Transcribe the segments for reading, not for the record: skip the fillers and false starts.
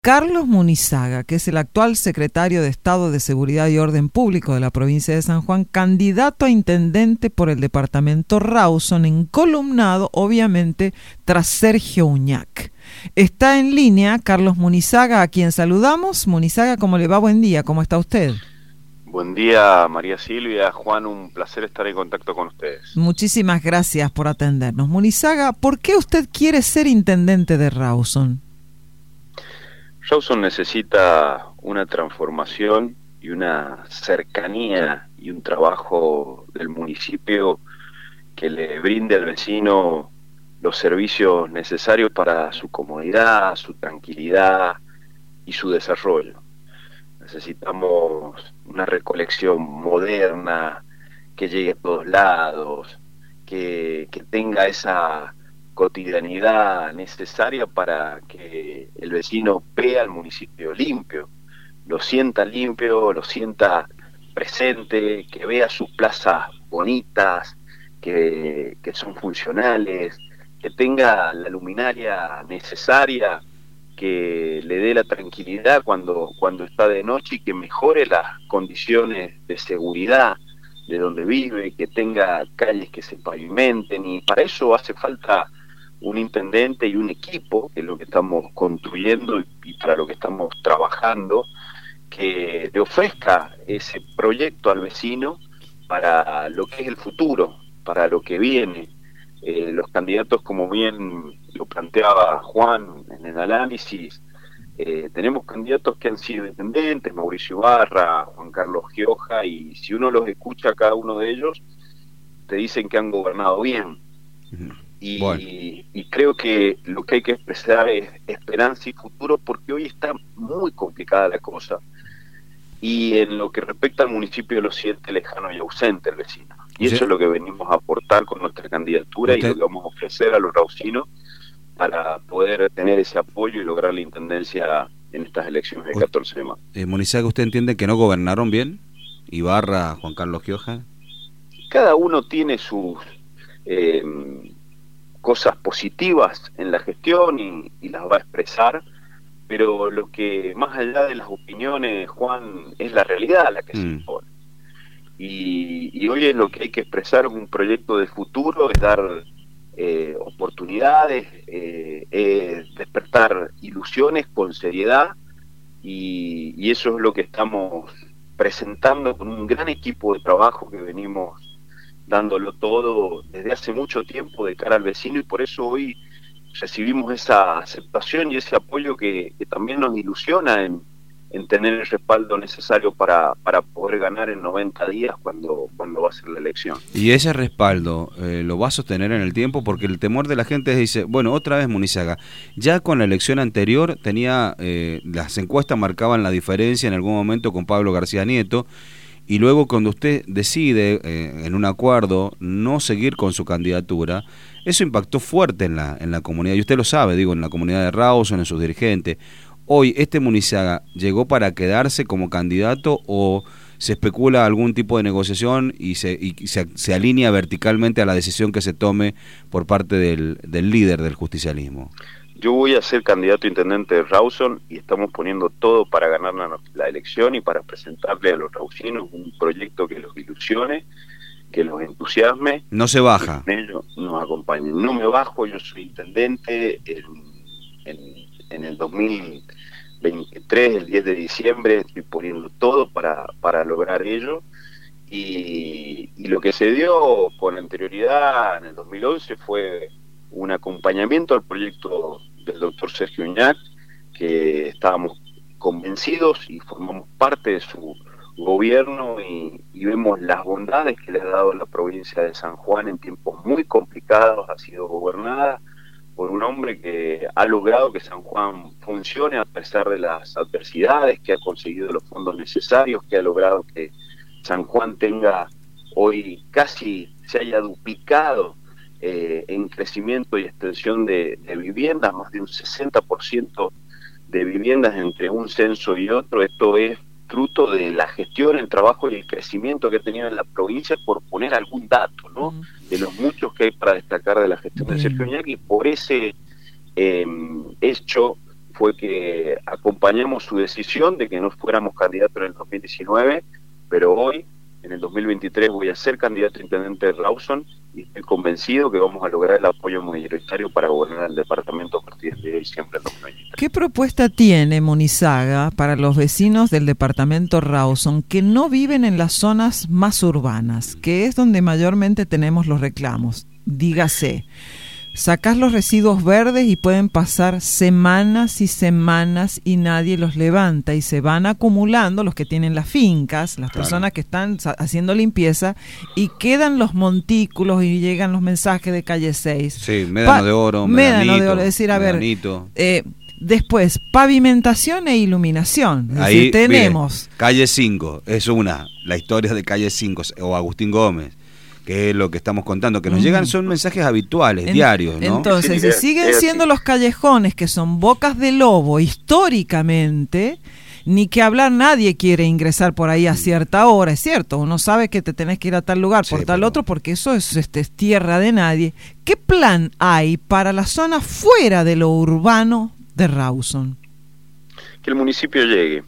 Carlos Munizaga, que es el actual secretario de Estado de Seguridad y Orden Público de la provincia de San Juan, candidato a intendente por el departamento Rawson, encolumnado, obviamente, tras Sergio Uñac. Está en línea Carlos Munizaga, a quien saludamos. Munizaga, ¿cómo le va? Buen día, ¿cómo está usted? Buen día, María Silvia, Juan, un placer estar en contacto con ustedes. Muchísimas gracias por atendernos. Munizaga, ¿por qué usted quiere ser intendente de Rawson? Rawson necesita una transformación y una cercanía y un trabajo del municipio que le brinde al vecino los servicios necesarios para su comodidad, su tranquilidad y su desarrollo. Necesitamos una recolección moderna, que llegue a todos lados, que tenga esa cotidianidad necesaria para que el vecino vea al municipio limpio, lo sienta presente, que vea sus plazas bonitas, que son funcionales, que tenga la luminaria necesaria, que le dé la tranquilidad cuando está de noche y que mejore las condiciones de seguridad de donde vive, que tenga calles que se pavimenten, y para eso hace falta un intendente y un equipo, que es lo que estamos construyendo y para lo que estamos trabajando, que le ofrezca ese proyecto al vecino para lo que es el futuro, para lo que viene. Los candidatos, como bien lo planteaba Juan en el análisis, tenemos candidatos que han sido intendentes, Mauricio Ibarra, Juan Carlos Gioja, y si uno los escucha a cada uno de ellos, te dicen que han gobernado bien. Y creo que lo que hay que expresar es esperanza y futuro, porque hoy está muy complicada la cosa, y en lo que respecta al municipio lo siente lejano y ausente el vecino, y eso es lo que venimos a aportar con nuestra candidatura y lo que vamos a ofrecer a los rausinos para poder tener ese apoyo y lograr la intendencia en estas elecciones del 14 de mayo. Munizaga, ¿usted entiende que no gobernaron bien? Ibarra, Juan Carlos Gioja. Cada uno tiene sus cosas positivas en la gestión y las va a expresar, pero lo que más allá de las opiniones, Juan, es la realidad la que se impone. Y hoy es lo que hay que expresar, un proyecto de futuro, es dar oportunidades, despertar ilusiones con seriedad, y eso es lo que estamos presentando con un gran equipo de trabajo que venimos dándolo todo desde hace mucho tiempo de cara al vecino, y por eso hoy recibimos esa aceptación y ese apoyo que también nos ilusiona en tener el respaldo necesario para poder ganar en 90 días cuando va a ser la elección. Y ese respaldo lo va a sostener en el tiempo, porque el temor de la gente dice, bueno, otra vez Munizaga, ya con la elección anterior tenía, las encuestas marcaban la diferencia en algún momento con Pablo García Nieto, y luego cuando usted decide en un acuerdo no seguir con su candidatura, eso impactó fuerte en la comunidad, y usted lo sabe, digo, en la comunidad de Rawson, en sus dirigentes. Hoy, ¿este Munizaga llegó para quedarse como candidato o se especula algún tipo de negociación y se alinea verticalmente a la decisión que se tome por parte del líder del justicialismo? Yo voy a ser candidato a intendente de Rawson y estamos poniendo todo para ganar la elección y para presentarle a los rawsinos un proyecto que los ilusione, que los entusiasme. No se baja. Y ellos nos acompañen. No me bajo, yo soy intendente. En el 2023, el 10 de diciembre, estoy poniendo todo para lograr ello. Y lo que se dio con anterioridad en el 2011 fue un acompañamiento al proyecto del doctor Sergio Uñac, que estábamos convencidos y formamos parte de su gobierno y vemos las bondades que le ha dado la provincia de San Juan en tiempos muy complicados. Ha sido gobernada por un hombre que ha logrado que San Juan funcione a pesar de las adversidades, que ha conseguido los fondos necesarios, que ha logrado que San Juan tenga hoy casi, se haya duplicado en crecimiento y extensión de viviendas, más de un 60% de viviendas entre un censo y otro. Esto es fruto de la gestión, el trabajo y el crecimiento que ha tenido en la provincia, por poner algún dato, ¿no? De los muchos que hay para destacar de la gestión de Sergio Uñac, y por ese hecho fue que acompañamos su decisión de que no fuéramos candidatos en el 2019, pero hoy, en el 2023, voy a ser candidato a intendente de Rawson y estoy convencido que vamos a lograr el apoyo mayoritario para gobernar el departamento a partir de diciembre del 2023. ¿Qué propuesta tiene Monizaga para los vecinos del departamento Rawson que no viven en las zonas más urbanas, que es donde mayormente tenemos los reclamos? Dígase, sacás los residuos verdes y pueden pasar semanas y semanas y nadie los levanta y se van acumulando los que tienen las fincas, las personas que están haciendo limpieza y quedan los montículos y llegan los mensajes de calle 6. Sí, Médano de Oro, Médano de Oro, es decir, a Medanito. ver, después, pavimentación e iluminación. Es Ahí decir, tenemos... Bien, calle 5, es la historia de calle 5, o Agustín Gómez, que es lo que estamos contando, que nos llegan son mensajes habituales, diarios, ¿no? Entonces, si siguen siendo los callejones que son bocas de lobo históricamente, ni que hablar, nadie quiere ingresar por ahí a cierta hora, es cierto, uno sabe que te tenés que ir a tal lugar, por tal otro, porque eso es tierra de nadie. ¿Qué plan hay para la zona fuera de lo urbano de Rawson? Que el municipio llegue.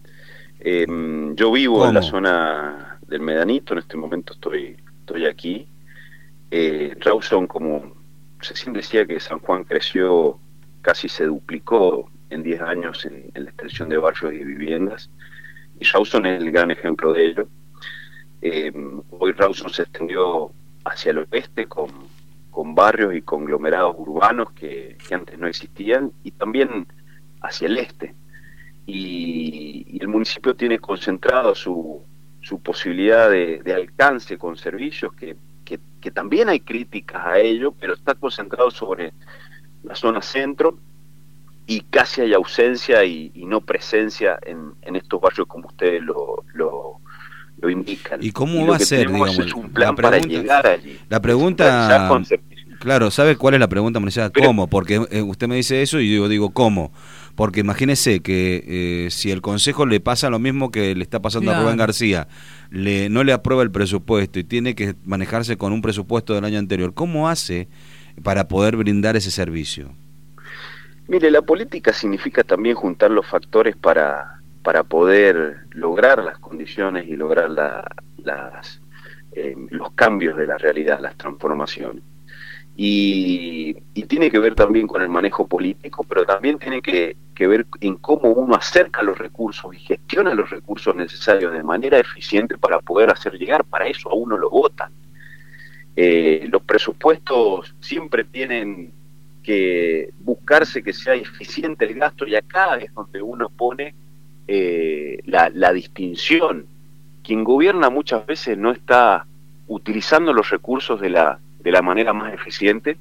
Yo vivo en la zona del Medanito, en este momento estoy aquí. Rawson, como Cecín decía, que San Juan creció, casi se duplicó en 10 años en la extensión de barrios y viviendas, y Rawson es el gran ejemplo de ello. Hoy Rawson se extendió hacia el oeste con barrios y conglomerados urbanos que antes no existían, y también hacia el este, y el municipio tiene concentrado su posibilidad de alcance con servicios que también hay críticas a ello, pero está concentrado sobre la zona centro, y casi hay ausencia y no presencia en estos barrios como ustedes lo indican. ¿Y cómo va a ser, digamos, es un plan para llegar allí? La pregunta, claro, ¿sabe cuál es la pregunta, Monizaga? ¿Cómo? Porque usted me dice eso y yo digo, ¿cómo? Porque imagínese que si el Consejo le pasa lo mismo que le está pasando a Rubén García, no le aprueba el presupuesto y tiene que manejarse con un presupuesto del año anterior, ¿cómo hace para poder brindar ese servicio? Mire, la política significa también juntar los factores para poder lograr las condiciones y lograr los cambios de la realidad, las transformaciones. Y tiene que ver también con el manejo político, pero también tiene que ver en cómo uno acerca los recursos y gestiona los recursos necesarios de manera eficiente para poder hacer llegar. Para eso a uno lo votan. Los presupuestos siempre tienen que buscarse que sea eficiente el gasto, y acá es donde uno pone la distinción. Quien gobierna muchas veces no está utilizando los recursos de la manera más eficiente,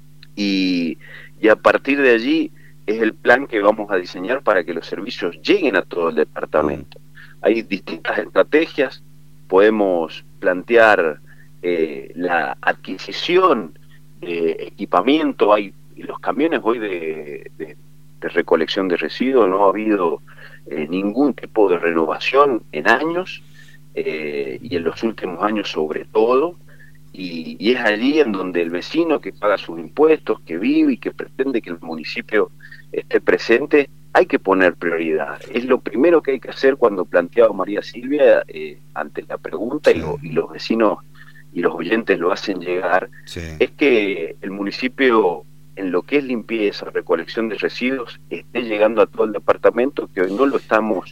y a partir de allí es el plan que vamos a diseñar para que los servicios lleguen a todo el departamento. Hay distintas estrategias, podemos plantear la adquisición de equipamiento. Hay los camiones hoy de recolección de residuos, no ha habido ningún tipo de renovación en años, y en los últimos años sobre todo, y es allí en donde el vecino que paga sus impuestos, que vive y que pretende que el municipio esté presente, hay que poner prioridad. Es lo primero que hay que hacer. Cuando planteaba María Silvia ante la pregunta, y los vecinos y los oyentes lo hacen llegar, es que el municipio, en lo que es limpieza, recolección de residuos, esté llegando a todo el departamento, que hoy no lo estamos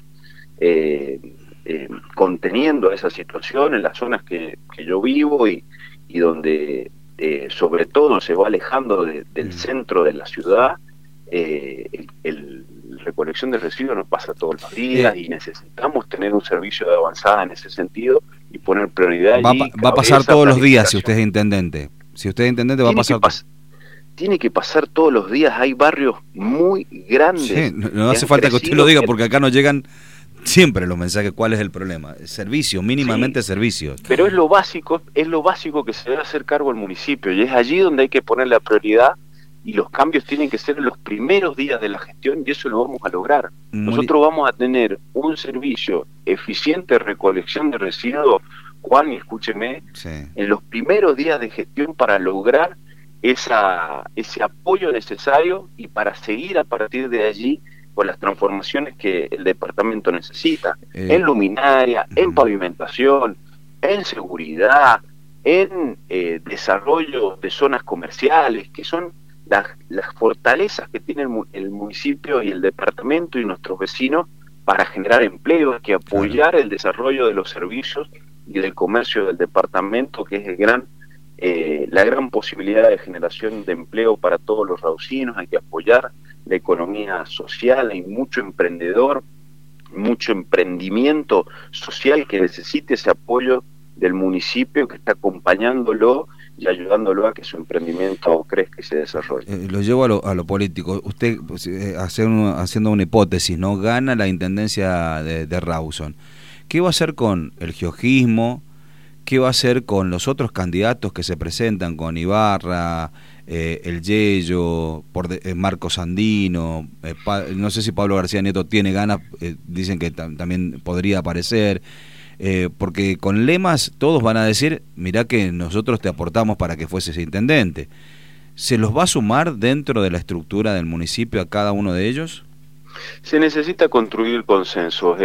conteniendo a esa situación en las zonas que yo vivo, y donde sobre todo se va alejando del centro de la ciudad. El recolección de residuos nos pasa todos los días, y necesitamos tener un servicio de avanzada en ese sentido y poner prioridad. Va a pasar todos los días si usted es intendente. Si usted es intendente va a pasar... Tiene que pasar todos los días. Hay barrios muy grandes. Sí, no hace falta que usted lo diga, porque acá nos llegan siempre los mensajes. ¿Cuál es el problema? Servicio, mínimamente servicios. Pero es lo básico que se debe hacer cargo el municipio, y es allí donde hay que poner la prioridad, y los cambios tienen que ser en los primeros días de la gestión, y eso lo vamos a lograr. Nosotros vamos a tener un servicio eficiente de recolección de residuos, Juan, y escúcheme, en los primeros días de gestión, para lograr ese apoyo necesario y para seguir a partir de allí con las transformaciones que el departamento necesita, en luminaria, en pavimentación, en seguridad, en desarrollo de zonas comerciales, que son las fortalezas que tiene el municipio y el departamento y nuestros vecinos para generar empleo. Hay que apoyar el desarrollo de los servicios y del comercio del departamento, que es la gran posibilidad de generación de empleo para todos los raucinos. Hay que apoyar la economía social, hay mucho emprendedor, mucho emprendimiento social que necesite ese apoyo del municipio, que está acompañándolo y ayudándolo a que su emprendimiento crezca y se desarrolle. Lo llevo a lo político. Usted, haciendo una hipótesis, ¿no? Gana la intendencia de Rawson. ¿Qué va a hacer con el georgismo? ¿Qué va a hacer con los otros candidatos que se presentan, con Ibarra, el Yello, Marco Sandino, no sé si Pablo García Nieto tiene ganas, dicen que también podría aparecer, porque con lemas todos van a decir, mirá que nosotros te aportamos para que fueses intendente. ¿Se los va a sumar dentro de la estructura del municipio a cada uno de ellos? Se necesita construir consensos.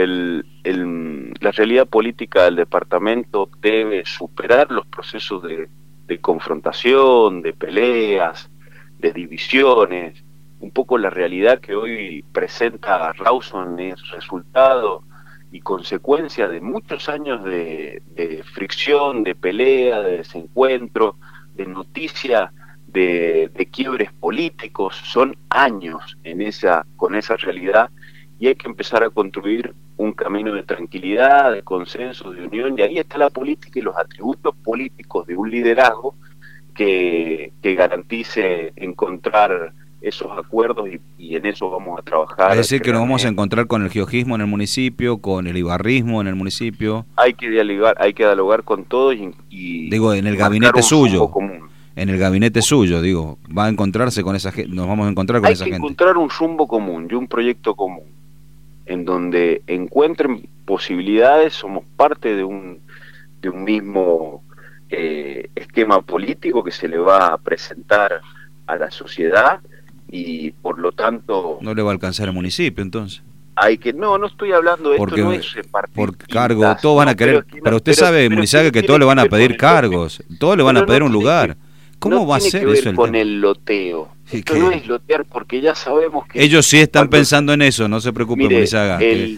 La realidad política del departamento debe superar los procesos de confrontación, de peleas, de divisiones. Un poco la realidad que hoy presenta Rawson es resultado y consecuencia de muchos años de fricción, de pelea, de desencuentro, de noticia, de quiebres políticos. Son años con esa realidad, y hay que empezar a construir un camino de tranquilidad, de consenso, de unión, y ahí está la política y los atributos políticos de un liderazgo que garantice encontrar esos acuerdos, y en eso vamos a trabajar. Es decir, que nos vamos a encontrar con el georgismo en el municipio, con el ibarrismo en el municipio. Hay que dialogar con todos y digo, en el gabinete suyo. En el gabinete suyo, digo, va a encontrarse con esa gente, nos vamos a encontrar con esa gente. Hay que encontrar un rumbo común y un proyecto común, en donde encuentren posibilidades. Somos parte de un mismo esquema político que se le va a presentar a la sociedad, y por lo tanto... ¿No le va a alcanzar el municipio, entonces? No estoy hablando de porque, esto, no es repartir por cargo, todos van a querer, pero usted pero, sabe, Munizaga, que todos le van a pedir cargos, todos le van a pedir un lugar. ¿Cómo va a ser eso? Con el loteo. Esto no es lotear, porque ya sabemos que... Ellos sí están pensando en eso, no se preocupe, Munizaga.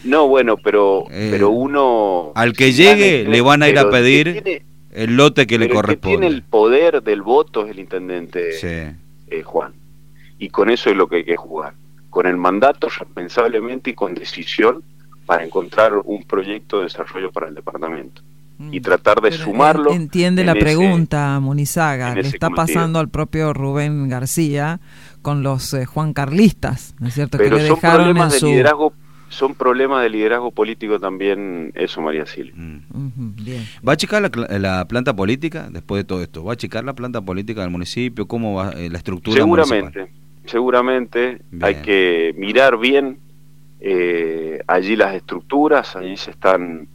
Pero uno... Al que llegue le van a ir a pedir el lote que le corresponde. El que tiene el poder del voto es el intendente, Juan. Y con eso es lo que hay que jugar. Con el mandato, responsablemente y con decisión, para encontrar un proyecto de desarrollo para el departamento. Y tratar de sumarlo. Entiende la pregunta, Munizaga, le está pasando al propio Rubén García con los Juan Carlistas, ¿no es cierto? Pero que le son dejaron problemas de liderazgo, son problemas de liderazgo político también, eso, María Silvia. Bien. ¿Va a achicar la planta política después de todo esto? ¿Va a achicar la planta política del municipio? ¿Cómo va la estructura municipal? Seguramente. Bien. Hay que mirar bien allí las estructuras. Allí se están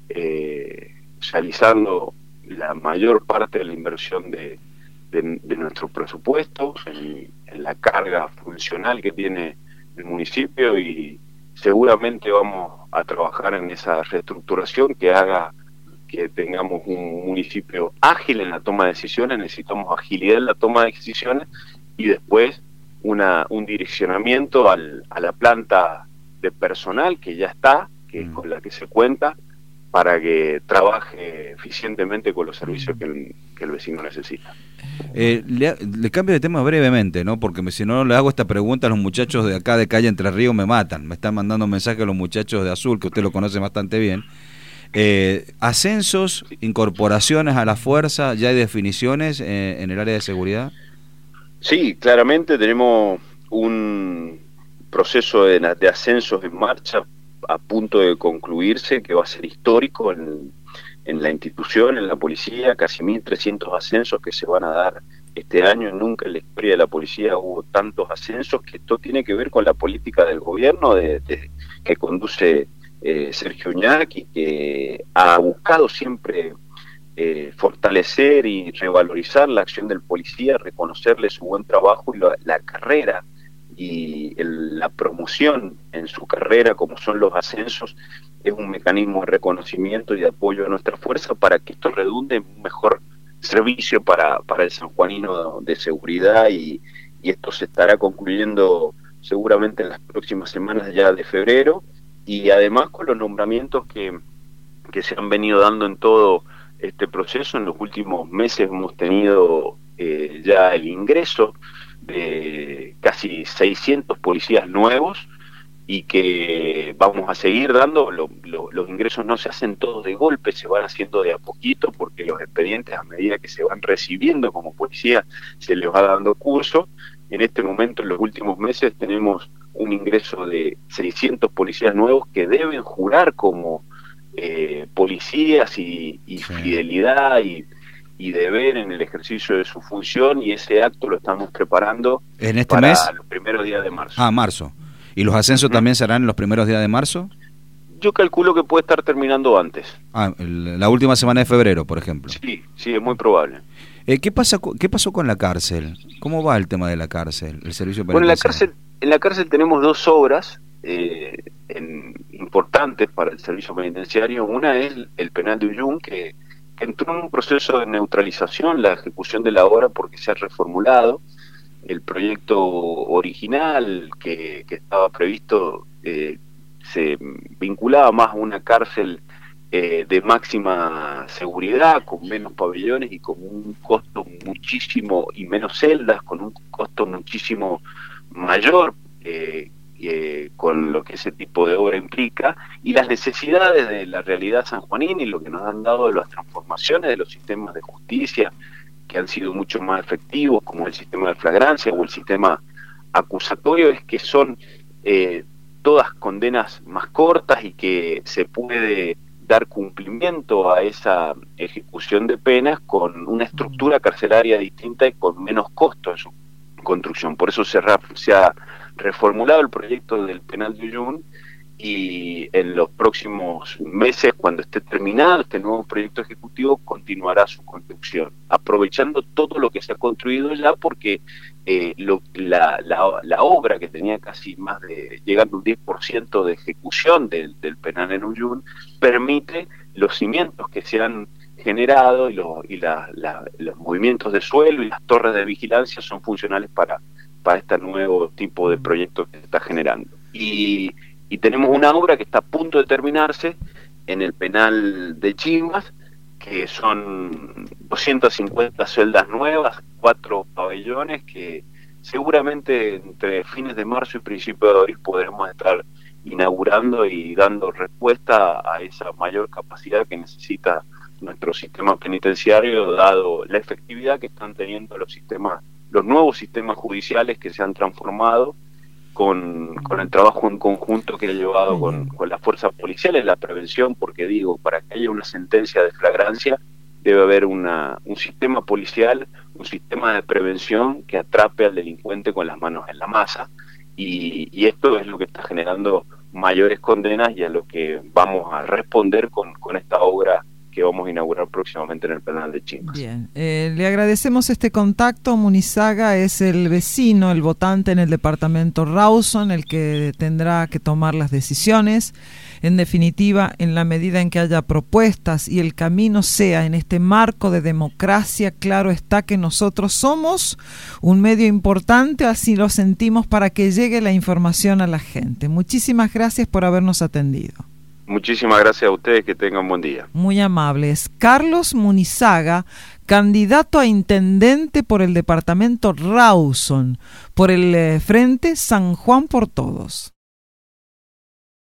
realizando la mayor parte de la inversión de nuestro presupuesto en la carga funcional que tiene el municipio, y seguramente vamos a trabajar en esa reestructuración que haga que tengamos un municipio ágil en la toma de decisiones. Necesitamos agilidad en la toma de decisiones, y después un direccionamiento a la planta de personal que ya está, con la que se cuenta, para que trabaje eficientemente con los servicios que el vecino necesita. Le cambio de tema brevemente, ¿no? Porque si no le hago esta pregunta, los muchachos de acá de Calle Entre Ríos me matan. Me están mandando mensajes los muchachos de Azul, que usted lo conoce bastante bien. ¿Ascensos, incorporaciones a la fuerza, ya hay definiciones en el área de seguridad? Sí, claramente tenemos un proceso de ascensos en marcha a punto de concluirse, que va a ser histórico en la institución, en la policía. Casi 1.300 ascensos que se van a dar este año. Nunca en la historia de la policía hubo tantos ascensos, que esto tiene que ver con la política del gobierno que conduce Sergio Uñac, y que ha buscado siempre fortalecer y revalorizar la acción del policía, reconocerle su buen trabajo y la carrera y la promoción en su carrera, como son los ascensos, es un mecanismo de reconocimiento y de apoyo a nuestra fuerza para que esto redunde en un mejor servicio para el sanjuanino de seguridad, y esto se estará concluyendo seguramente en las próximas semanas ya de febrero, y además con los nombramientos que se han venido dando en todo este proceso. En los últimos meses hemos tenido ya el ingreso de casi 600 policías nuevos, y que vamos a seguir dando. Los ingresos no se hacen todos de golpe, se van haciendo de a poquito, porque los expedientes, a medida que se van recibiendo como policía, se les va dando curso. En este momento, en los últimos meses, tenemos un ingreso de 600 policías nuevos que deben jurar como policías y sí, fidelidad y deber en el ejercicio de su función, y ese acto lo estamos preparando en este para mes, los primeros días de marzo. Marzo. ¿Y los ascensos también serán en los primeros días de marzo? Yo calculo que puede estar terminando antes. La última semana de febrero, por ejemplo. Sí, es muy probable. ¿Qué pasó con la cárcel? ¿Cómo va el tema de la cárcel, el servicio penitenciario? Bueno, en la cárcel tenemos dos obras importantes para el servicio penitenciario. Una es el penal de Uyún, que entró en un proceso de neutralización, la ejecución de la obra, porque se ha reformulado. El proyecto original que estaba previsto se vinculaba más a una cárcel de máxima seguridad, con menos pabellones y con un costo muchísimo, y menos celdas, con un costo muchísimo mayor, con lo que ese tipo de obra implica, y las necesidades de la realidad sanjuanina y lo que nos han dado de las transformaciones de los sistemas de justicia, que han sido mucho más efectivos, como el sistema de flagrancia o el sistema acusatorio, es que son todas condenas más cortas, y que se puede dar cumplimiento a esa ejecución de penas con una estructura carcelaria distinta y con menos costo en su construcción. Por eso se ha reformulado el proyecto del penal de Uyún, y en los próximos meses, cuando esté terminado este nuevo proyecto ejecutivo, continuará su construcción, aprovechando todo lo que se ha construido ya, porque la obra, que tenía casi más de, llegando a un 10% de ejecución del penal en Uyún, permite los cimientos que se han generado, y los movimientos de suelo y las torres de vigilancia son funcionales para este nuevo tipo de proyecto que se está generando. Y tenemos una obra que está a punto de terminarse en el penal de Chimbas, que son 250 celdas nuevas, 4 pabellones, que seguramente entre fines de marzo y principios de abril podremos estar inaugurando y dando respuesta a esa mayor capacidad que necesita nuestro sistema penitenciario, dado la efectividad que están teniendo los nuevos sistemas judiciales que se han transformado con el trabajo en conjunto que ha llevado con las fuerzas policiales, la prevención, porque para que haya una sentencia de flagrancia debe haber un sistema policial, un sistema de prevención que atrape al delincuente con las manos en la masa, y esto es lo que está generando mayores condenas, y a lo que vamos a responder con esta obra que vamos a inaugurar próximamente en el penal de Chimbas. Bien, le agradecemos este contacto. Munizaga es el vecino, el votante en el departamento Rawson, el que tendrá que tomar las decisiones. En definitiva, en la medida en que haya propuestas y el camino sea en este marco de democracia, claro está que nosotros somos un medio importante, así lo sentimos, para que llegue la información a la gente. Muchísimas gracias por habernos atendido. Muchísimas gracias a ustedes, que tengan buen día. Muy amables. Carlos Munizaga, candidato a intendente por el departamento Rawson, por el Frente San Juan por Todos.